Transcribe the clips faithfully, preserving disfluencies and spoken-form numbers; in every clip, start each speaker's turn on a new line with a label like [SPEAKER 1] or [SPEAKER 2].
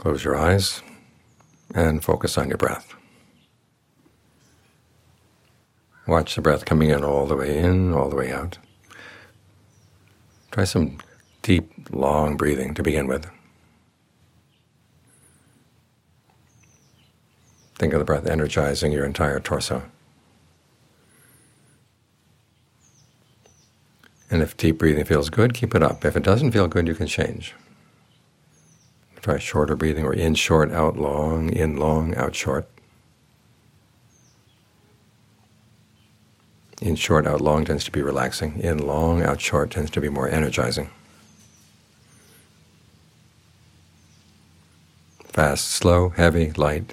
[SPEAKER 1] Close your eyes and focus on your breath. Watch the breath coming in all the way in, all the way out. Try some deep, long breathing to begin with. Think of the breath energizing your entire torso. And if deep breathing feels good, keep it up. If it doesn't feel good, you can change. Try shorter breathing, or in short, out long, in long, out short. In short, out long tends to be relaxing. In long, out short tends to be more energizing. Fast, slow, heavy, light.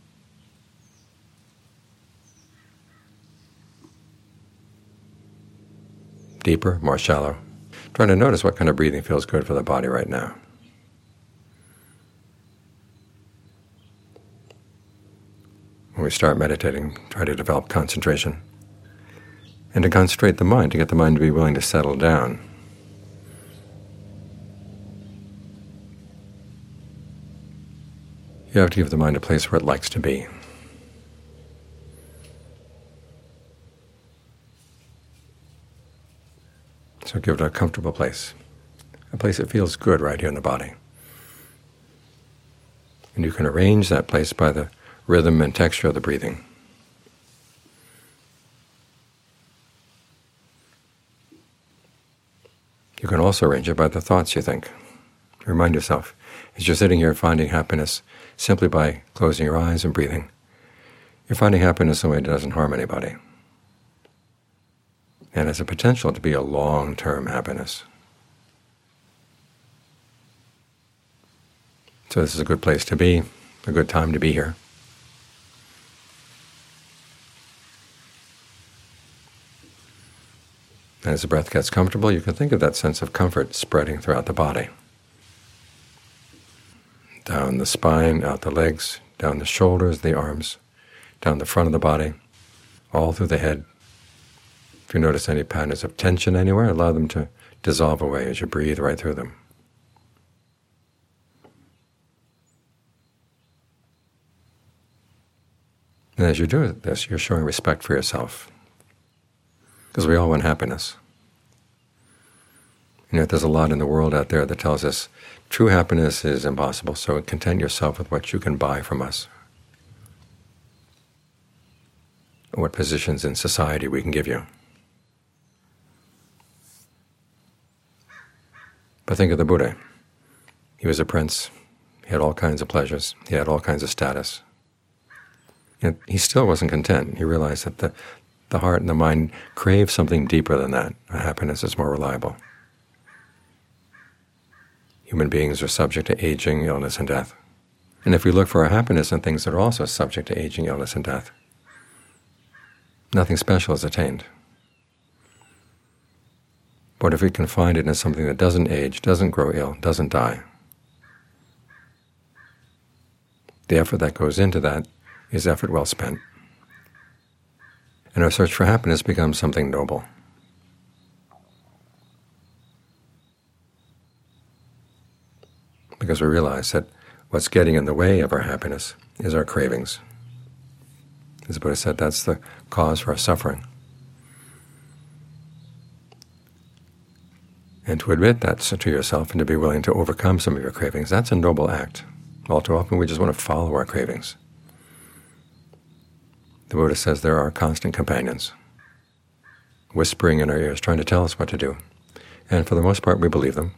[SPEAKER 1] Deeper, more shallow. Try to notice what kind of breathing feels good for the body right now. When we start meditating, try to develop concentration. And to concentrate the mind, to get the mind to be willing to settle down. You have to give the mind a place where it likes to be. So give it a comfortable place, a place that feels good right here in the body. And you can arrange that place by the rhythm and texture of the breathing. You can also arrange it by the thoughts you think. Remind yourself, as you're sitting here finding happiness simply by closing your eyes and breathing, you're finding happiness in a way that doesn't harm anybody, and has a potential to be a long-term happiness. So this is a good place to be, a good time to be here. As the breath gets comfortable, you can think of that sense of comfort spreading throughout the body. Down the spine, out the legs, down the shoulders, the arms, down the front of the body, all through the head. If you notice any patterns of tension anywhere, allow them to dissolve away as you breathe right through them. And as you do this, you're showing respect for yourself, because we all want happiness. You know, there's a lot in the world out there that tells us true happiness is impossible, so content yourself with what you can buy from us, or what positions in society we can give you. But think of the Buddha. He was a prince. He had all kinds of pleasures. He had all kinds of status. Yet he still wasn't content. He realized that the, the heart and the mind crave something deeper than that. Happiness is more reliable. Human beings are subject to aging, illness, and death. And if we look for our happiness in things that are also subject to aging, illness, and death, nothing special is attained. But if we can find it in something that doesn't age, doesn't grow ill, doesn't die, the effort that goes into that is effort well spent. And our search for happiness becomes something noble. Because we realize that what's getting in the way of our happiness is our cravings. As the Buddha said, that's the cause for our suffering. And to admit that to yourself and to be willing to overcome some of your cravings, that's a noble act. All too often we just want to follow our cravings. The Buddha says there are constant companions, whispering in our ears, trying to tell us what to do. And for the most part, we believe them.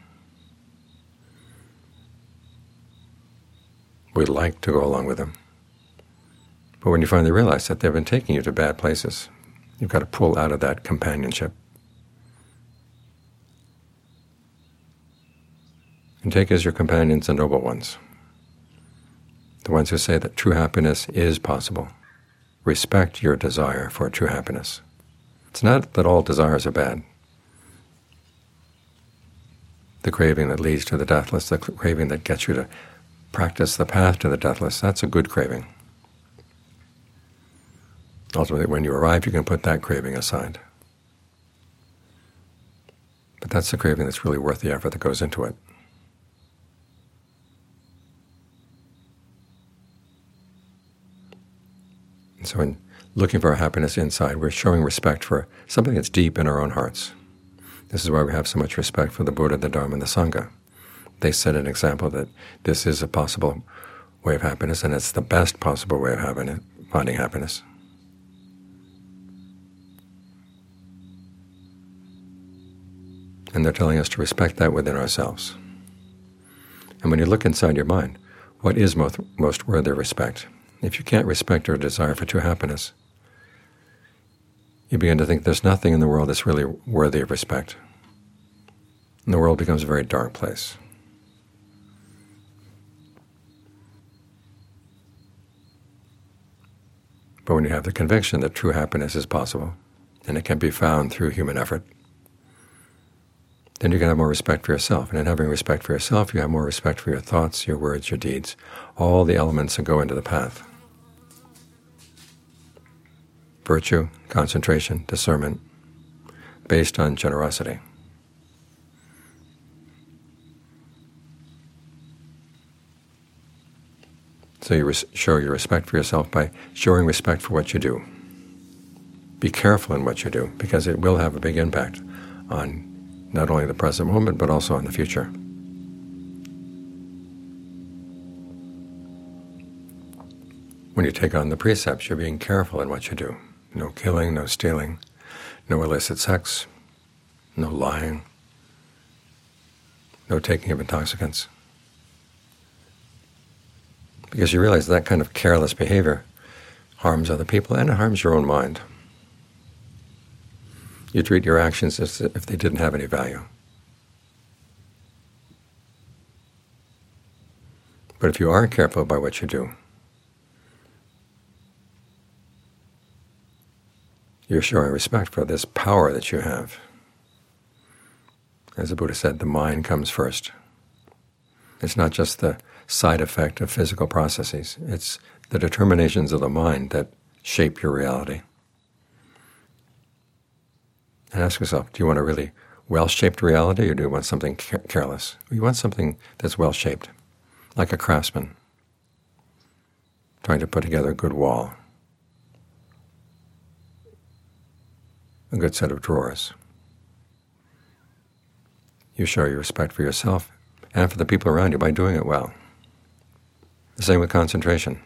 [SPEAKER 1] We like to go along with them. But when you finally realize that they've been taking you to bad places, you've got to pull out of that companionship and take as your companions the noble ones, the ones who say that true happiness is possible. Respect your desire for true happiness. It's not that all desires are bad. The craving that leads to the deathless, the craving that gets you to practice the path to the deathless, that's a good craving. Ultimately, when you arrive, you can put that craving aside. But that's the craving that's really worth the effort that goes into it. So in looking for our happiness inside, we're showing respect for something that's deep in our own hearts. This is why we have so much respect for the Buddha, the Dharma, and the Sangha. They set an example that this is a possible way of happiness, and it's the best possible way of having it, finding happiness. And they're telling us to respect that within ourselves. And when you look inside your mind, what is most, most worthy of respect? If you can't respect or desire for true happiness, you begin to think there's nothing in the world that's really worthy of respect. And the world becomes a very dark place. But when you have the conviction that true happiness is possible, and it can be found through human effort, then you can have more respect for yourself. And in having respect for yourself, you have more respect for your thoughts, your words, your deeds, all the elements that go into the path. Virtue, concentration, discernment, based on generosity. So you res- show your respect for yourself by showing respect for what you do. Be careful in what you do, because it will have a big impact on not only the present moment, but also on the future. When you take on the precepts, you're being careful in what you do. No killing, no stealing, no illicit sex, no lying, no taking of intoxicants. Because you realize that kind of careless behavior harms other people and it harms your own mind. You treat your actions as if they didn't have any value. But if you are careful about what you do, you're showing respect for this power that you have. As the Buddha said, the mind comes first. It's not just the side effect of physical processes. It's the determinations of the mind that shape your reality. And ask yourself, do you want a really well-shaped reality, or do you want something care- careless? You want something that's well-shaped, like a craftsman trying to put together a good wall, a good set of drawers. You show your respect for yourself and for the people around you by doing it well. The same with concentration.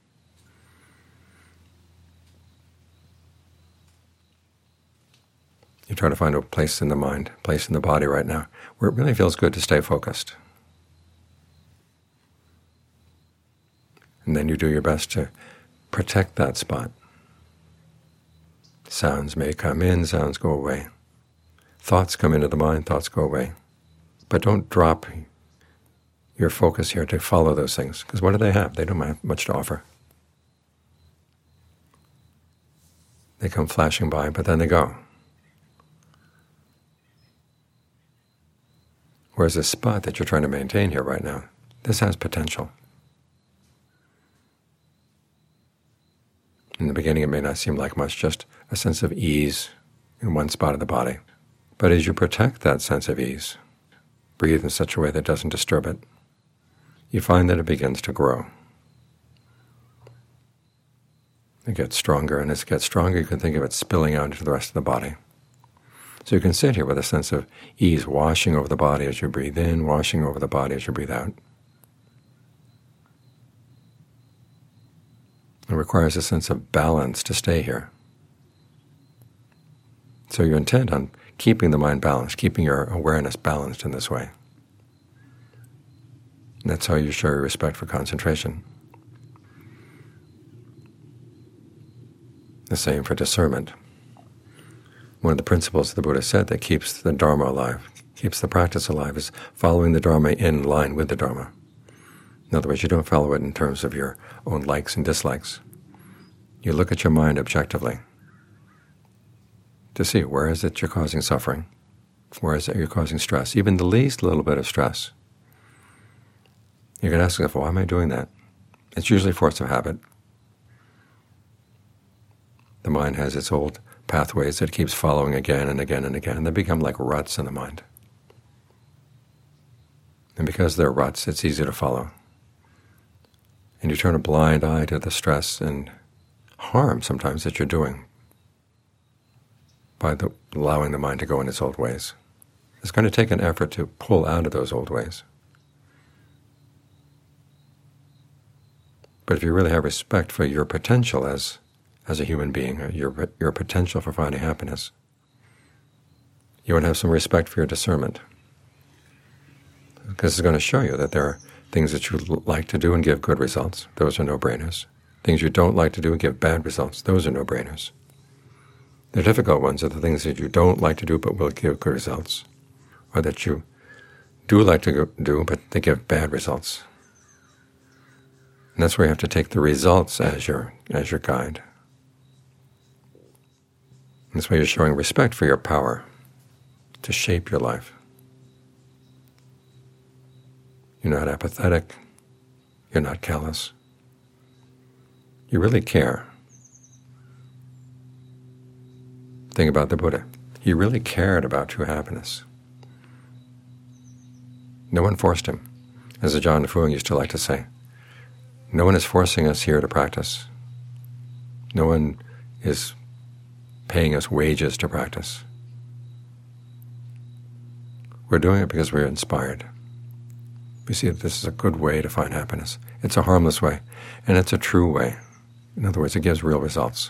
[SPEAKER 1] You try to find a place in the mind, a place in the body right now, where it really feels good to stay focused. And then you do your best to protect that spot. Sounds may come in, sounds go away. Thoughts come into the mind, thoughts go away. But don't drop your focus here to follow those things, because what do they have? They don't have much to offer. They come flashing by, but then they go. Whereas this spot that you're trying to maintain here right now, this has potential. In the beginning it may not seem like much, just a sense of ease in one spot of the body. But as you protect that sense of ease, breathe in such a way that doesn't disturb it, you find that it begins to grow. It gets stronger, and as it gets stronger, you can think of it spilling out into the rest of the body. So you can sit here with a sense of ease washing over the body as you breathe in, washing over the body as you breathe out. It requires a sense of balance to stay here. So you're intent on keeping the mind balanced, keeping your awareness balanced in this way. And that's how you show your respect for concentration. The same for discernment. One of the principles the Buddha said that keeps the Dharma alive, keeps the practice alive, is following the Dharma in line with the Dharma. In other words, you don't follow it in terms of your own likes and dislikes. You look at your mind objectively to see where is it you're causing suffering, where is it you're causing stress, even the least little bit of stress. You can ask yourself, why am I doing that? It's usually force of habit. The mind has its old pathways that it keeps following again and again and again, and they become like ruts in the mind. And because they're ruts, it's easy to follow. And you turn a blind eye to the stress and harm sometimes that you're doing by the, allowing the mind to go in its old ways. It's going to take an effort to pull out of those old ways. But if you really have respect for your potential as as a human being, or your your potential for finding happiness, you would have some respect for your discernment, because it's going to show you that there are things that you like to do and give good results. Those are no-brainers. Things you don't like to do and give bad results. Those are no-brainers. The difficult ones are the things that you don't like to do but will give good results, or that you do like to do but they give bad results. And that's where you have to take the results as your as your guide. And that's why you're showing respect for your power to shape your life. You're not apathetic. You're not callous. You really care. Think about the Buddha. He really cared about true happiness. No one forced him. As Ajaan Fuang used to like to say, no one is forcing us here to practice. No one is paying us wages to practice. We're doing it because we're inspired. We see that this is a good way to find happiness. It's a harmless way, and it's a true way. In other words, it gives real results.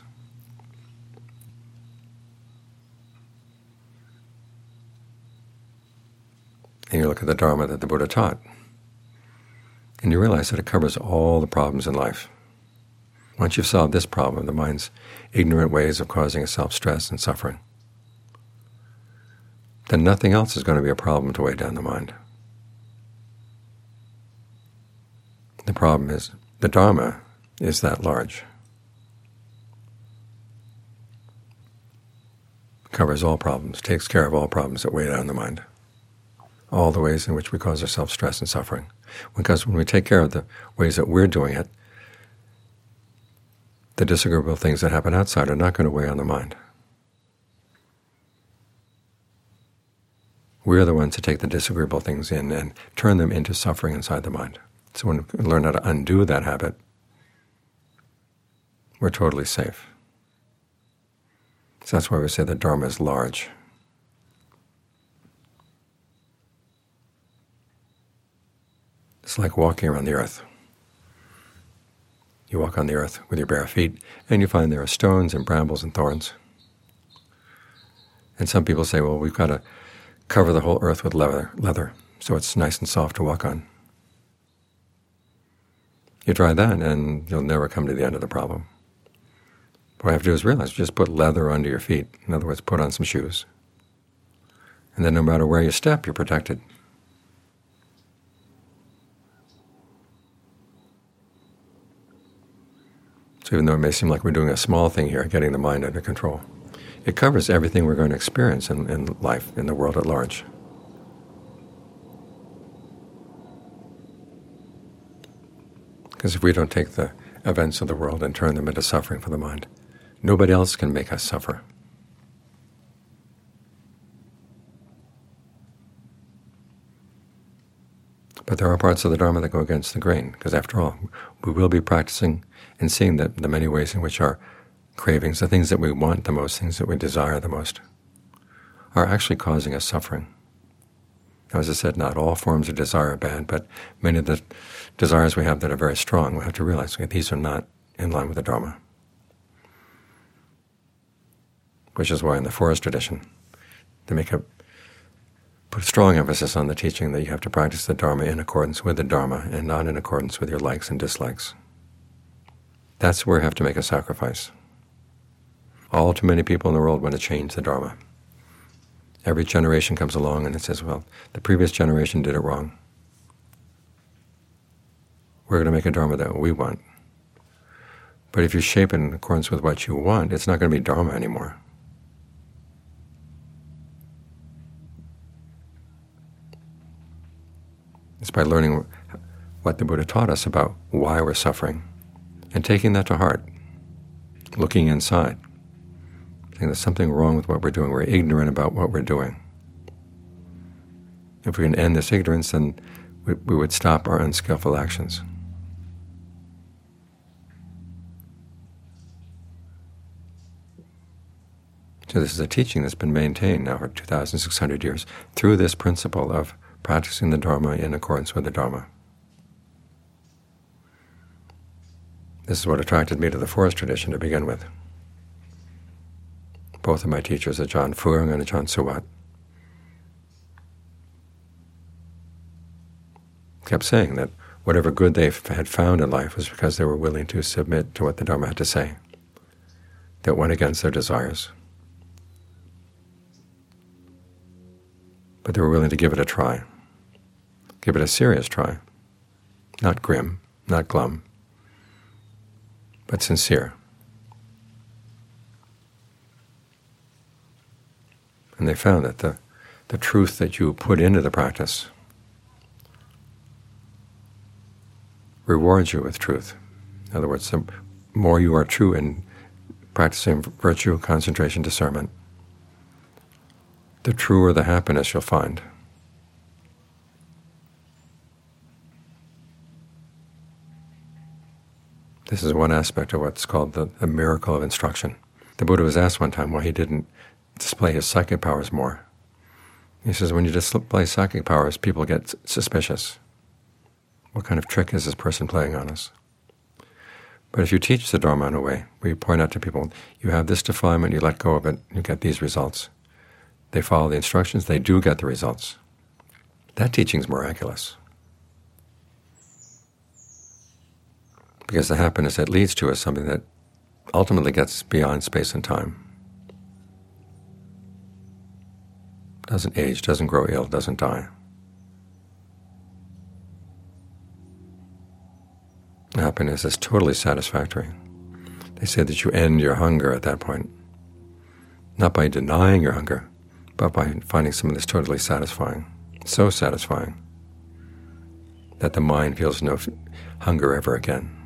[SPEAKER 1] And you look at the Dharma that the Buddha taught, and you realize that it covers all the problems in life. Once you've solved this problem, the mind's ignorant ways of causing itself stress and suffering, then nothing else is going to be a problem to weigh down the mind. The problem is, the Dharma is that large. It covers all problems, takes care of all problems that weigh down the mind, all the ways in which we cause ourselves stress and suffering. Because when we take care of the ways that we're doing it, the disagreeable things that happen outside are not going to weigh on the mind. We're the ones to take the disagreeable things in and turn them into suffering inside the mind. So when we learn how to undo that habit, we're totally safe. So that's why we say that Dharma is large. It's like walking around the earth. You walk on the earth with your bare feet, and you find there are stones and brambles and thorns. And some people say, well, we've got to cover the whole earth with leather, leather, so it's nice and soft to walk on. You try that, and you'll never come to the end of the problem. What you have to do is realize, just put leather under your feet. In other words, put on some shoes. And then no matter where you step, you're protected. So even though it may seem like we're doing a small thing here, getting the mind under control, it covers everything we're going to experience in, in life, in the world at large. Because if we don't take the events of the world and turn them into suffering for the mind, nobody else can make us suffer. But there are parts of the Dharma that go against the grain, because after all, we will be practicing and seeing that the many ways in which our cravings, the things that we want the most, things that we desire the most, are actually causing us suffering. Now, as I said, not all forms of desire are bad, but many of the desires we have that are very strong, we have to realize that these are not in line with the Dharma. Which is why in the forest tradition, they make a put strong emphasis on the teaching that you have to practice the Dharma in accordance with the Dharma and not in accordance with your likes and dislikes. That's where you have to make a sacrifice. All too many people in the world want to change the Dharma. Every generation comes along and it says, well, the previous generation did it wrong. We're going to make a Dharma that we want. But if you shape it in accordance with what you want, it's not going to be Dharma anymore. It's by learning what the Buddha taught us about why we're suffering and taking that to heart, looking inside, saying there's something wrong with what we're doing. We're ignorant about what we're doing. If we can end this ignorance, then we, we would stop our unskillful actions. So this is a teaching that's been maintained now for two thousand six hundred years through this principle of practicing the Dharma in accordance with the Dharma. This is what attracted me to the forest tradition to begin with. Both of my teachers, Ajahn Fuang and Ajahn Suwat, kept saying that whatever good they had found in life was because they were willing to submit to what the Dharma had to say, that went against their desires. But they were willing to give it a try, give it a serious try, not grim, not glum, but sincere. And they found that the, the truth that you put into the practice rewards you with truth. In other words, the more you are true in practicing virtue, concentration, discernment, the truer the happiness you'll find. This is one aspect of what's called the, the miracle of instruction. The Buddha was asked one time why he didn't display his psychic powers more. He says, when you display psychic powers, people get suspicious. What kind of trick is this person playing on us? But if you teach the Dharma in a way where you point out to people, you have this defilement, you let go of it, you get these results. They follow the instructions, they do get the results. That teaching is miraculous. Because the happiness it leads to is something that ultimately gets beyond space and time. Doesn't age, doesn't grow ill, doesn't die. Happiness is totally satisfactory. They say that you end your hunger at that point, not by denying your hunger, but by finding something that's totally satisfying, so satisfying that the mind feels no hunger ever again.